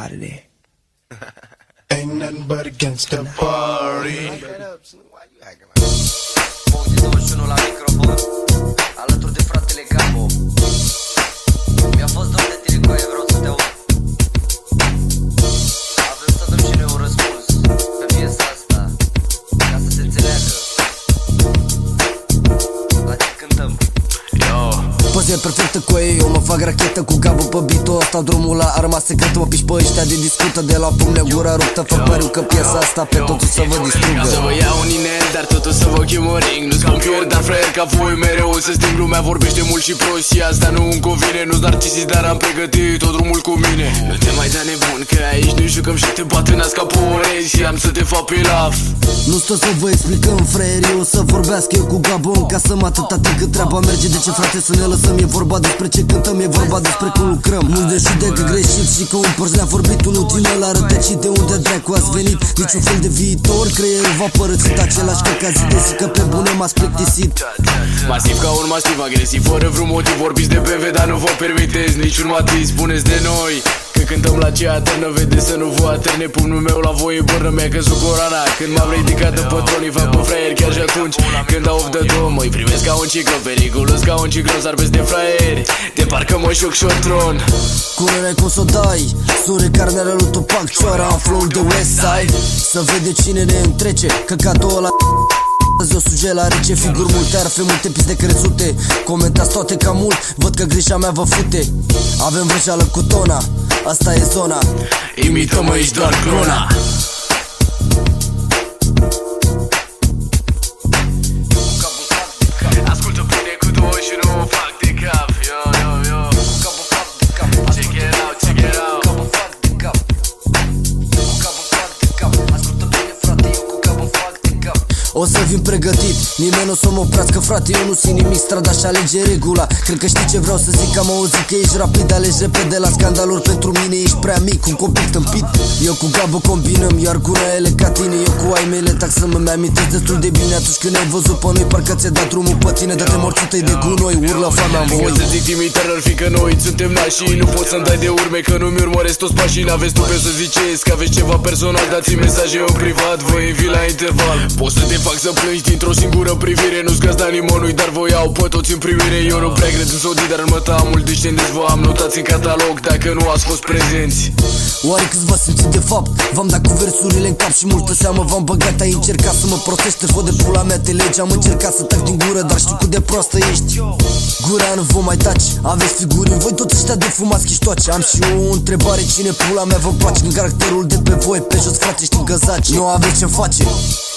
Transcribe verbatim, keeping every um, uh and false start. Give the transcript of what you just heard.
Saturday. Ain't nothing but against the party. douăzeci și unu la microfon, alături de fratele Gabo. Mi-a fost dor de tine, coaie, vreau să te aud. Avem să dăm și noi un răspuns pe piesa asta, ca să se înțeleagă. La ce cântăm? Păzia perfectă cu ei, eu mă fac rachetă cu Gabo pe beat-ul ăsta. Drumul la arma secretă, mă piși pe ăștia de discută. De la pumne gura ruptă, fă pariu că piesa asta pe totul să vă distrugă. Să vă iau un inel, dar totul să vă chem în ring. Nu-s computer, dar fraier ca voi mereu să sting. Lumea vorbește mult și prost și asta nu-mi convine. Nu-s narcisist, dar am pregătit tot drumul cu mine. Nu te mai da nebun, că aici nu jucăm și te bat în nas ca porezi. Și am să te fac pe laf. Nu stau să vă explicăm, fraieri, eu o să vorbească eu cu Gabo în casă. Mă atâta timp cât treaba merge, de ce frate să ne lăsăm? E vorba despre ce cântăm, e vorba despre cum lucrăm. Nu decide că greșit și că un părți ne-a vorbit. Unul din ăla rătăcit, de unde dracu ați venit? Niciun fel de viitor, creierul v-a părăsit. Același că ca zi de zi, că pe bune m-ați plictisit. Masiv ca un masiv agresiv, fără vreun motiv. Vorbiți de B M W, dar nu vă permiteți niciun matiz. Spuneți de noi că cântăm la ce aternă, vedeți să nu vă aterne. Pumnul meu la voi e bărnă, mi-a căzut corana. Când m-am ridicat în pătronii, fac pe fraieri chiar și atunci când dau off the dome. Mă-i privesc ca un ciclo, periculos ca un ciclon. Sar peste fraieri, de parcă mă joc șortron. Curere cum s-o dai, sure carnele lui Tupac, cioara în flow de Westside. Să vede cine ne întrece, căcatul ăla azi o suge la rece. Figuri multe, ar fi multe piste crezute. Comentați toate ca mult, văd că greșea mea vă fute. Avem vrăjeală cu tona, asta e zona. Imităm aici doar clona. Ascultă bine cu două și nu o fac de cap. Yo, yo, yo. Check it out, check it out. O să vin pregătit, nimeni nu o să mă oprească, frate, eu nu simt nimic, strada și alege regula. Cred că știi ce vreau să zic, am auzit că ești rapid, alegi repede la scandaluri, pentru mine ești prea mic, un copil tâmpit. Eu cu Gabo combinăm, iar gura ele ca tine, eu cu ai mele tac să mă-mi amintesc destul de bine. Atunci când ai văzut pe noi, parcă ți-ai dat drumul pe tine, dă-te morțută-i de gunoi, urlă fama-n voi. Să zic timitar ar fi că noi suntem nașii, nu pot să-mi dai de urme, că nu-mi urmăresc toți pașii. N-aveți tu pe să ziceți că aveți ceva personal, dați-mi mesaje în privat, vă invit la interval. Poți să te fac să plângi dintr-o singură privire, nu-ți gazda nimănui, dar vă iau pe toți în primire. Eu nu prea cred în sodii, dar în mătamul descendenți vă am notați în catalog dacă nu ați fost prezenți. Oare câți v-ați simțit de fapt? V-am dat cu versurile în cap și multă seamă v-am băgat. Ai încercat să mă protește, fă de pula mea te legi. Am încercat să tac din gură, dar știu cât de proastă ești. Gura nu vă mai taci, aveți figuri în voi toți ăștia de fumați chiștoace. Am și eu o întrebare, cine pula mea vă place? În caracterul de pe voi, pe jos frate știm găzaci, nu aveți ce face.